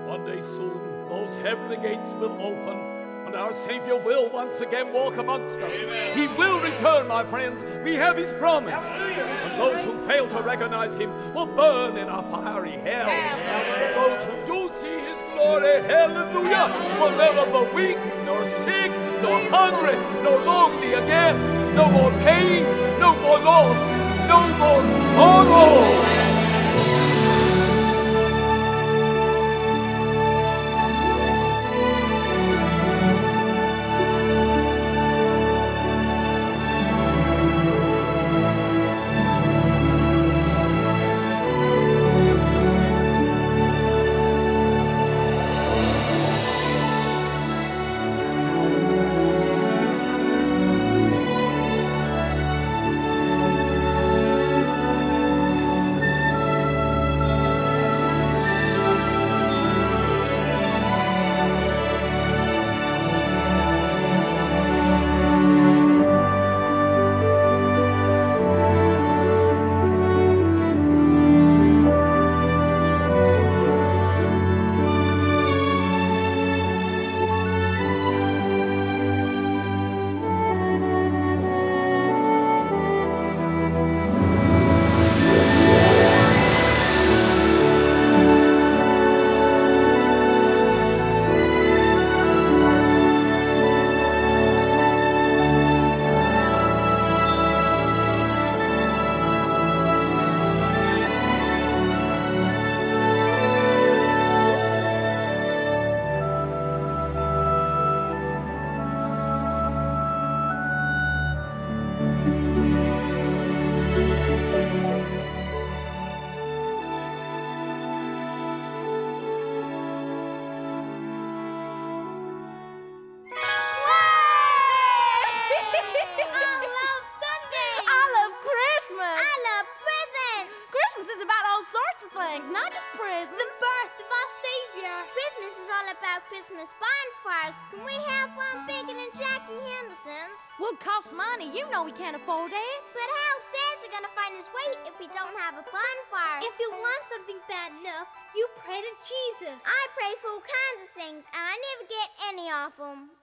One day soon, those heavenly gates will open, and our Savior will once again walk amongst us. Amen. He will return, my friends. We have His promise. And those who fail to recognize Him will burn in a fiery hell. But those who do see His glory, hallelujah, will never be weak, nor sick, nor hungry, nor lonely again. No more pain, no more loss, no more sorrow. Not just presents. The birth of our Savior. Christmas is all about Christmas bonfires. Can we have one bigger than Jackie Henderson's? Would cost money. You know we can't afford it. But how's Santa gonna find his way if we don't have a bonfire? If you want something bad enough, you pray to Jesus. I pray for all kinds of things, and I never get any of them.